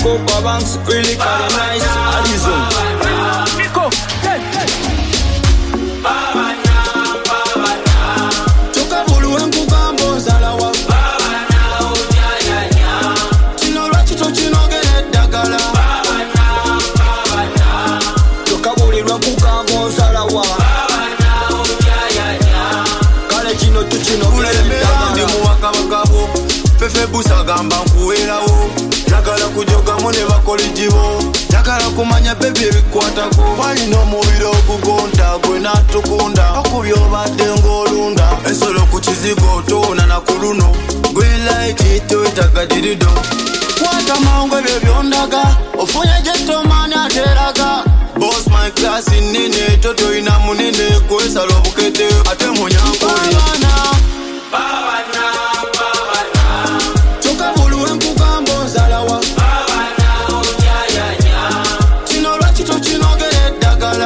Copa Banks, really kinda nice. Arizona. Nico, Toka bulu wengu gambo zalawa. Chino lwachi to chino gere dagala. toka buli wengu gambo zalawa. Kale chino tuchino Ndi muwaka bakabo. Fefe busa gamba nkuwerawo. Njagala kujogamu ne bakolijibo. Njagala kumanya baby ebikwatako. Walina omubiri ogugonda gwe natukunda. Okubyobadde ng'olunda. Ensolo ku kizigo toona na ku luno. Green light toyitaga dirido. Kwata mangu ebyo byondaga. Ofunye gentleman ateraga. Boss my class nene totoyina munene kwesala obukete ate munyankoli. Toka bulu wengu gambo zalawa. Chino lwachi to chino gere dagala.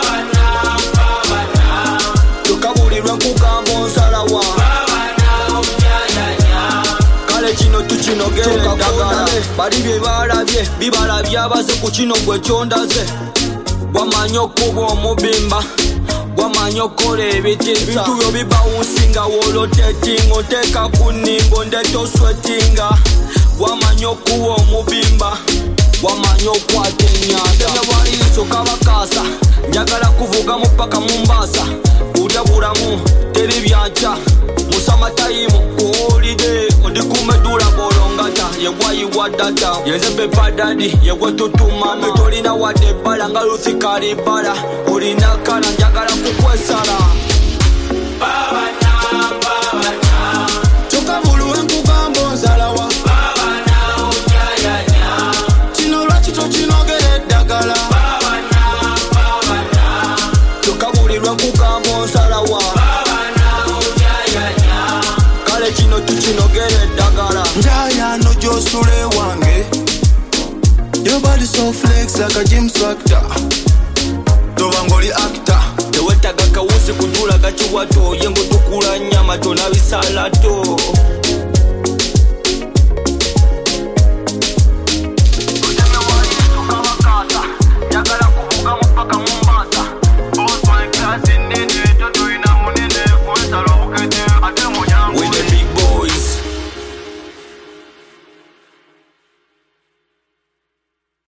toka buli wengu gambo zalawa. Kale chino tuchino gere dagala. Bali bye balabye bibalabye abaze ku kino gwe kyondaze. Wamanya okuba omubimba wamanya okola ebitiisa bintu byo bibawunsinga wolotetinga oteeka ku nnimbo ndeeta oswetinga wamanya okuba omubimba wamanya okwata ennyanja bwaliiso kabakaasa njagala kuvugamu paka Mombasa kulya bulamu teri byanca musamatayimu kuwulide ondikumeddula bolongata yegwayiwa data yenze pepadadi yegwe tutumama tolina wadde ebbala nga luthikali bbala olina kala njagala kukwesala Toka bulu wengu gambo zalawa. Chino lwachi to chino gere dagala. toka buli lwengu gambo nsalawa kale kino tukinogera eddagala Njaya no josule wange. Your body so flex like a gym swagger. Tobangoli actor. tewetaga kawuzi kujula gakiwato yengo tukula nyama tonabisalato